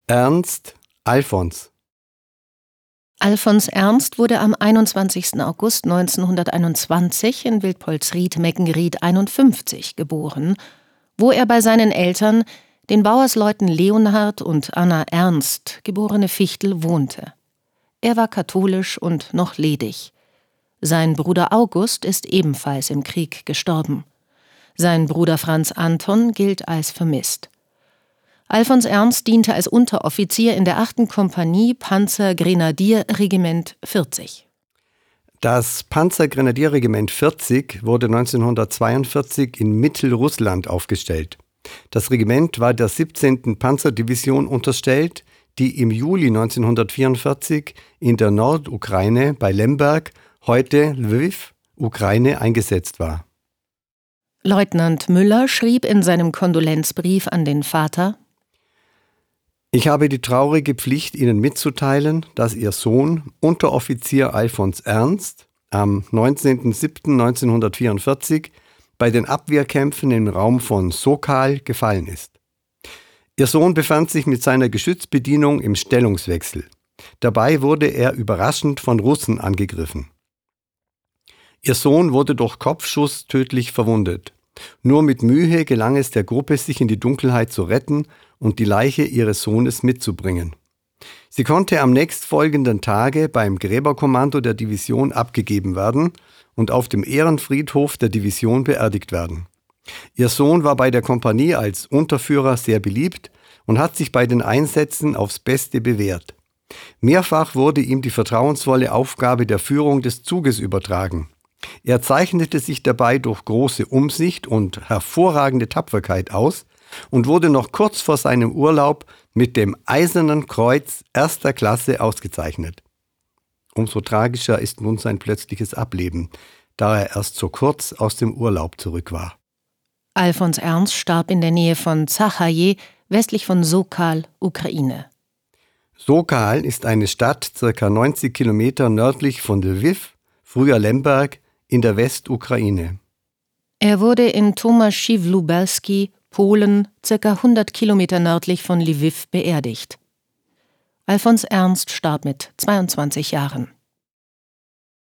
Ernst Alfons. Alfons Ernst wurde am 21. August 1921 in Wildpolsried-Meckenried 51 geboren, wo er bei seinen Eltern, den Bauersleuten Leonhard und Anna Ernst, geborene Fichtel, wohnte. Er war katholisch und noch ledig. Sein Bruder August ist ebenfalls im Krieg gestorben. Sein Bruder Franz Anton gilt als vermisst. Alfons Ernst diente als Unteroffizier in der 8. Kompanie Panzergrenadierregiment 40. Das Panzergrenadierregiment 40 wurde 1942 in Mittelrussland aufgestellt. Das Regiment war der 17. Panzerdivision unterstellt, die im Juli 1944 in der Nordukraine bei Lemberg, heute Lwiw, Ukraine, eingesetzt war. Leutnant Müller schrieb in seinem Kondolenzbrief an den Vater: Ich habe die traurige Pflicht, Ihnen mitzuteilen, dass Ihr Sohn, Unteroffizier Alfons Ernst, am 19.07.1944 bei den Abwehrkämpfen im Raum von Sokal gefallen ist. Ihr Sohn befand sich mit seiner Geschützbedienung im Stellungswechsel. Dabei wurde er überraschend von Russen angegriffen. Ihr Sohn wurde durch Kopfschuss tödlich verwundet. Nur mit Mühe gelang es der Gruppe, sich in die Dunkelheit zu retten und die Leiche ihres Sohnes mitzubringen. Sie konnte am nächstfolgenden Tage beim Gräberkommando der Division abgegeben werden und auf dem Ehrenfriedhof der Division beerdigt werden. Ihr Sohn war bei der Kompanie als Unterführer sehr beliebt und hat sich bei den Einsätzen aufs Beste bewährt. Mehrfach wurde ihm die vertrauensvolle Aufgabe der Führung des Zuges übertragen. Er zeichnete sich dabei durch große Umsicht und hervorragende Tapferkeit aus und wurde noch kurz vor seinem Urlaub mit dem Eisernen Kreuz 1. Klasse ausgezeichnet. Umso tragischer ist nun sein plötzliches Ableben, da er erst so kurz aus dem Urlaub zurück war. Alfons Ernst starb in der Nähe von Zachaje, westlich von Sokal, Ukraine. Sokal ist eine Stadt ca. 90 Kilometer nördlich von Lwiw, früher Lemberg, in der Westukraine. Er wurde in Tomaszow-Lubelski, Polen, ca. 100 Kilometer nördlich von Lwiw, beerdigt. Alfons Ernst starb mit 22 Jahren.